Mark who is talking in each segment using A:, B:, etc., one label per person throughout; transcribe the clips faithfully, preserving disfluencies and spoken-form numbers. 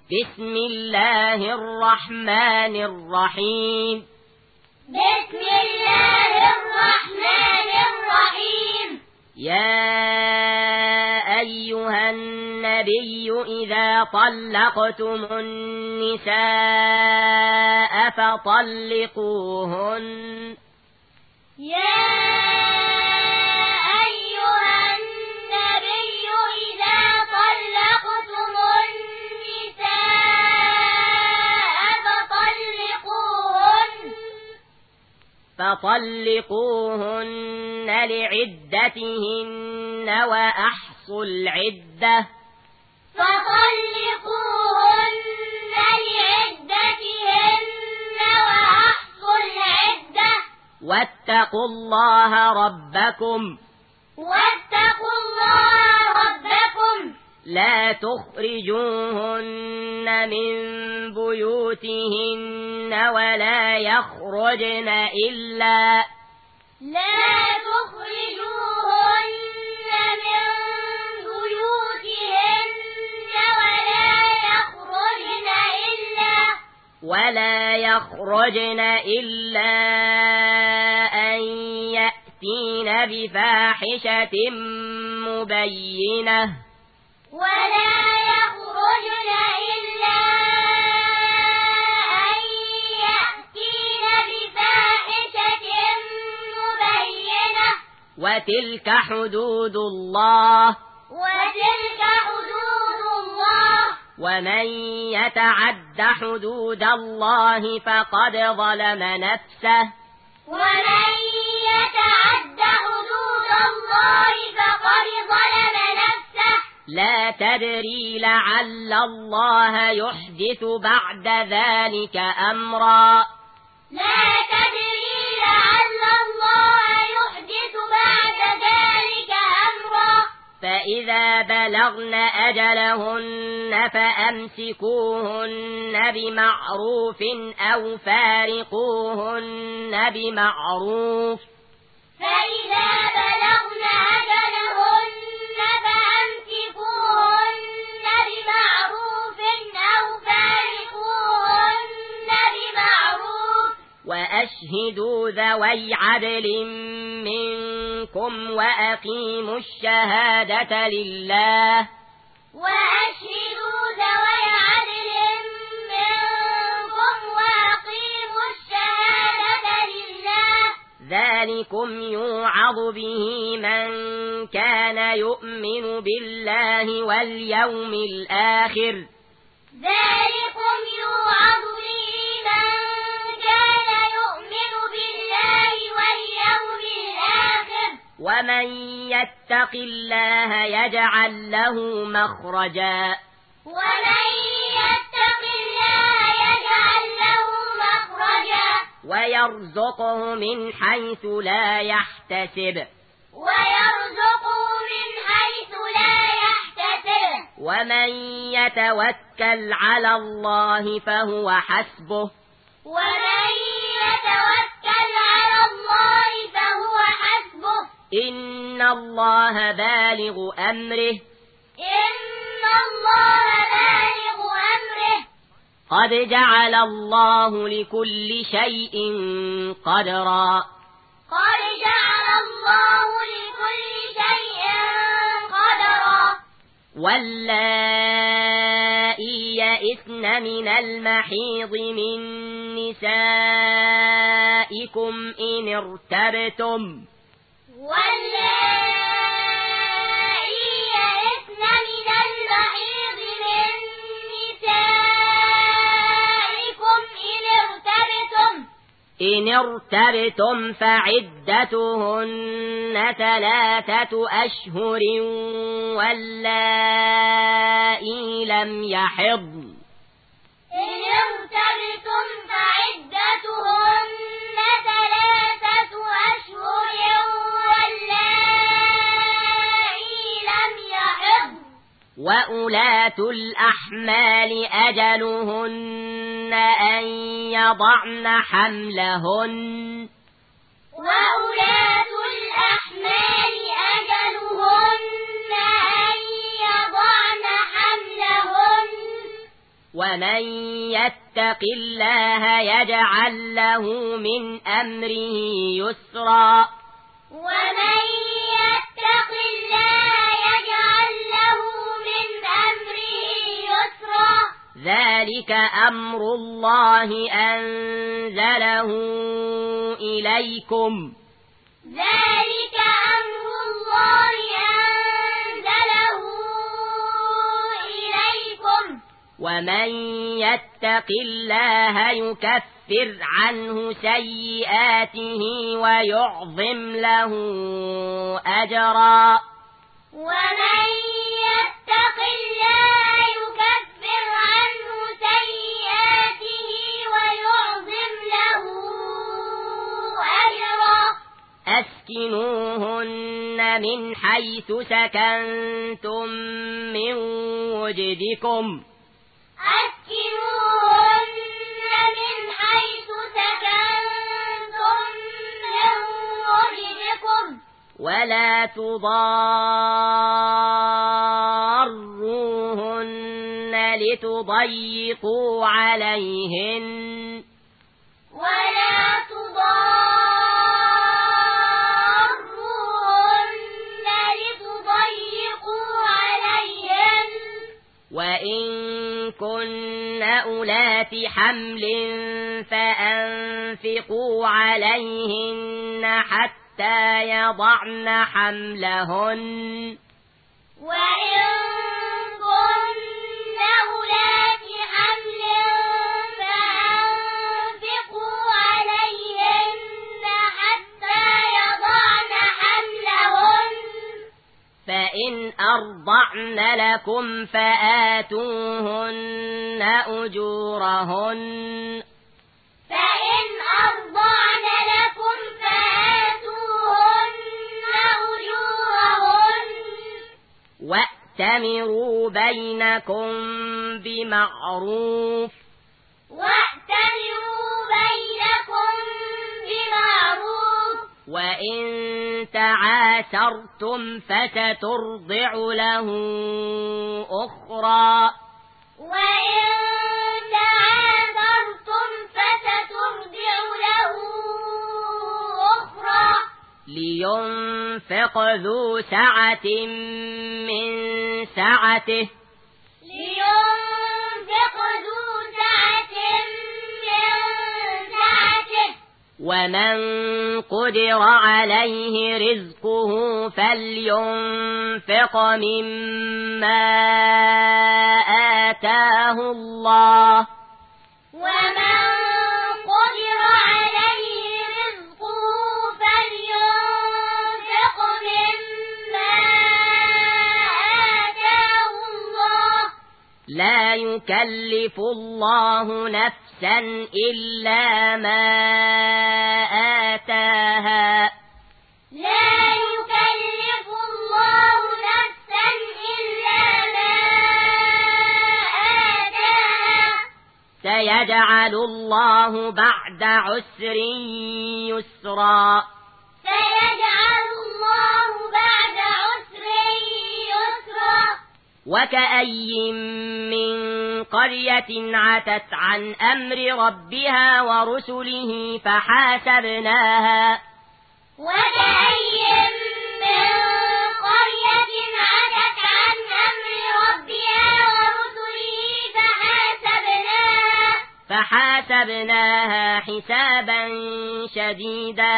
A: بسم الله الرحمن الرحيم.
B: بسم الله الرحمن الرحيم.
A: يا أيها النبي إذا طلقتم النساء فطلقوهن
B: يا أيها النبي إذا طلقتم النساء فطلقوهن
A: فطلقوهن لعدتهن وأحصوا العدة
B: فطلقوهن لعدتهن وأحصوا العدة
A: واتقوا الله ربكم
B: واتقوا الله ربكم
A: لا تخرجوهن من بيوتهن ولا يخرجن إلا
B: لا تخرجوهن من بيوتهن ولا يخرجن إلا
A: ولا يخرجن إلا أن يأتين بفاحشة مبينة
B: ولا يخرجن إلا أن يأتين بفاحشة مبينة
A: وتلك حدود الله
B: وتلك حدود الله
A: ومن يتعد حدود الله فقد ظلم نفسه
B: ومن يتعد حدود الله فقد ظلم نفسه
A: لا تدري لعل الله يحدث بعد ذلك أمرا
B: لا تدري لعل الله يحدث بعد ذلك أمرا
A: فإذا بلغن أجلهن فأمسكوهن بمعروف أو فارقوهن بمعروف
B: فإذا بلغن أجلهن فأمسكوهن بمعروف أو فارقوهن بمعروف
A: وأشهدوا ذوي عدل منكم وأقيموا الشهادة لله
B: وأشهدوا ذوي عدل منكم وأقيموا الشهادة لله
A: ذلكم يوعظ به من كان يؤمن بالله واليوم الآخر
B: ذلكم يوعظ به من كان يؤمن بالله واليوم الآخر
A: ومن يتق الله يجعل له مخرجا
B: ومن يتق الله يجعل له مخرجا
A: ويرزقه من حيث لا يحتسب
B: ويرزقه من حيث لا يحتسب
A: ومن يتوكل على الله فهو حسبه
B: ومن يتوكل على الله فهو حسبه
A: إن الله بالغ أمره
B: إن الله بالغ أمره
A: قد جعل الله لكل شيء قدرا
B: قد جعل الله لكل شيء قدرا
A: واللائي يئسن من المحيض من نسائكم إن ارتبتم
B: واللائي يئسن من المحيض من نسائكم إن ارتبتم
A: إن ارتبتم فعدتهن ثلاثة أشهر واللائي لم يحضن
B: إن ارتبتم فعدتهن ثلاثة أشهر واللائي لم يحضن
A: وأولاة الأحمال أجلهن أن يضعن حملهن
B: وأولاة الأحمال أجلهن أن يضعن حملهن
A: ومن يتق الله يجعل له من أمره يسرا
B: ومن يتق الله يجعل له من أمره يسرا
A: ذلك أمر الله أنزله إليكم
B: ذلك أمر الله أنزله إليكم
A: ومن يتق الله يكفر عنه سيئاته ويعظم له أجرا
B: ومن يتق الله يكفر عنه سيئاته ويعظم له أجرا
A: أسكنوهن من حيث سكنتم من وجدكم
B: أسكنوهن من حيث سكنتم من وجدكم
A: ولا تضاروهن لتضيقوا عليهن
B: ولا تضاروهن لتضيقوا عليهن
A: وإن كن أولات حمل فأنفقوا عليهن حتى يضعن حملهن
B: وإن كن أولات حمل فأنفقوا عليهن حتى يضعن حملهن
A: فإن أرضعن لكم فآتوهن أجورهن
B: فإن أرضعن لكم فآتوهن أجورهن
A: وأتمروا بينكم بمعروف
B: وأتمروا بينكم بمعروف
A: وإن تعاسرتم فسترضع له أخرى
B: وإن تعاثرتم فسترضع له أخرى
A: لينفق ذو سعة من سعته
B: لينفق ذو سعة من سعته
A: ومن قدر عليه رزقه فلينفق مما آتاه الله
B: ومن قدر عليه رزقه فلينفق مما آتاه الله
A: لا يكلف الله نفسا إلا ما آتاها
B: لا يكلف الله نفسا إلا ما آتاها
A: سيجعل الله بعد عسر يسرا
B: سيجعل الله بعد عسر يسرا
A: وكأي من قرية عتت عن أمر ربها ورسله فحاسبناها
B: وكأي من قرية عتت عن أمر ربها ورسله فحاسبناها
A: فحاسبناها حسابا شديدا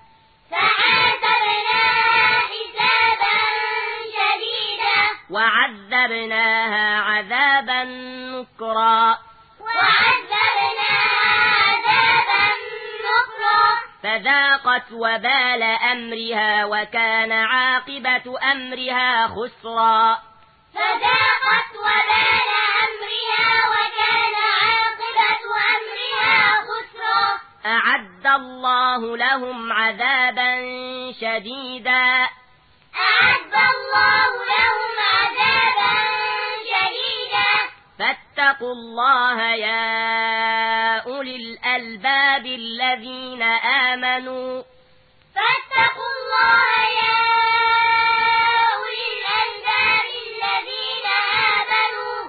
B: فحاسبناها حسابا شديدا
A: وعذبناها عذابا نكرا
B: وعذبناها عذابا نكرا
A: فذاقت وبال أمرها وكان عاقبة أمرها خسرا
B: فذاقت وبال أمرها وكان عاقبة أمرها خسرا
A: أعد الله لهم عذابا شديدا
B: أعد الله لهم عذابا شديدا
A: فاتقوا الله يا أولي الألباب الذين آمنوا
B: فاتقوا الله يا أولي الألباب الذين آمنوا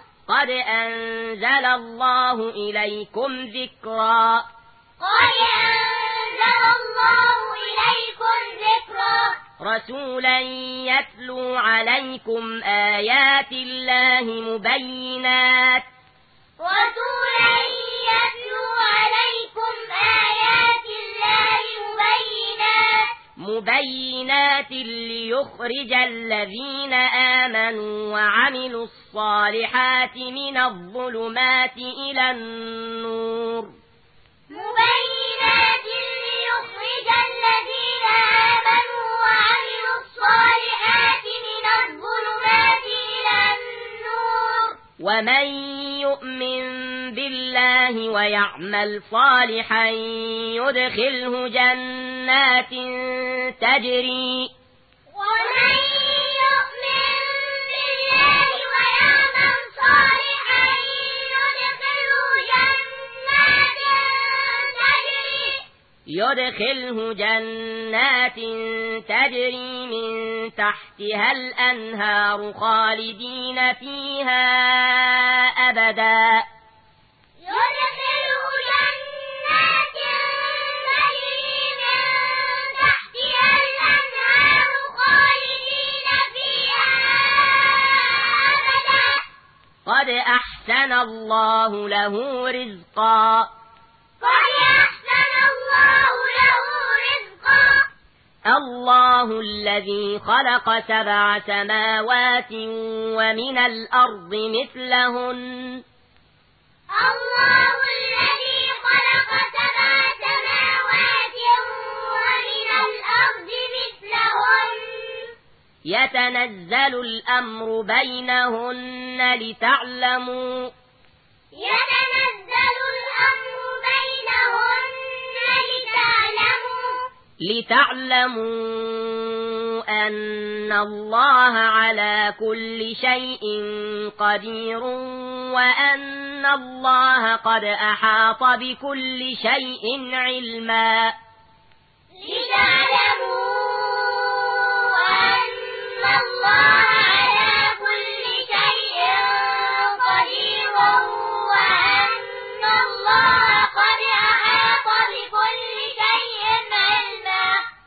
A: قد أنزل الله إليكم ذكرا
B: قد أنزل الله إليكم ذكرا
A: رسولا يتلو عليكم آيات الله مبينات
B: رسولا يتلو عليكم آيات الله مبينات
A: مبينات ليخرج الذين آمنوا وعملوا الصالحات من الظلمات إلى النور
B: مبينات ليخرج الذين آمنوا وعملوا الصالحات من الظلمات إلى النور
A: ومن يؤمن بالله ويعمل صالحا يدخله جنات تجري
B: ومن يؤمن بالله ويعمل صالحا يدخله جنات تجري
A: يدخله جنات تجري من تحتها الأنهار خالدين فيها أبدا
B: يدخله جنات تجري من تحتها الأنهار خالدين فيها أبدا
A: قد أحسن الله له رزقا
B: قد أحسن الله له رزقا
A: الله الذي خلق سبع سماوات ومن الأرض مثلهن
B: الله الذي خلق سبع سماوات ومن الأرض مثلهن
A: يتنزل الأمر بينهن لتعلموا
B: يتنزل الأمر بينهن لتعلموا
A: لتعلموا أن الله على كل شيء قدير وأن الله قد أحاط بكل شيء علما
B: لتعلموا أن الله